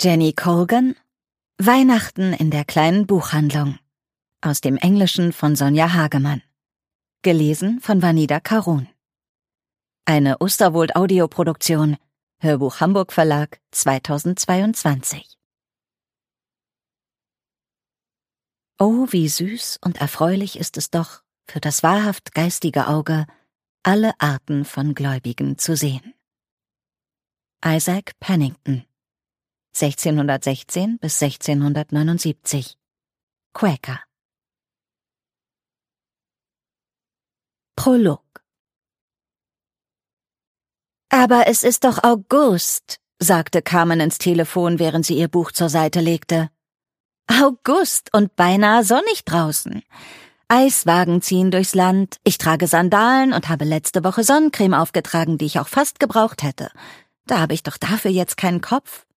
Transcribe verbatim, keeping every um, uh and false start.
Jenny Colgan, Weihnachten in der kleinen Buchhandlung. Aus dem Englischen von Sonja Hagemann. Gelesen von Vanida Karun. Eine Osterwold-Audioproduktion. Hörbuch Hamburg Verlag zweitausendzweiundzwanzig. Oh, wie süß und erfreulich ist es doch, für das wahrhaft geistige Auge alle Arten von Gläubigen zu sehen. Isaac Pennington, sechzehnhundertsechzehn bis sechzehnhundertneunundsiebzig. Quäker. Prolog. »Aber es ist doch August«, sagte Carmen ins Telefon, während sie ihr Buch zur Seite legte. »August und beinahe sonnig draußen. Eiswagen ziehen durchs Land, ich trage Sandalen und habe letzte Woche Sonnencreme aufgetragen, die ich auch fast gebraucht hätte. Da habe ich doch dafür jetzt keinen Kopf.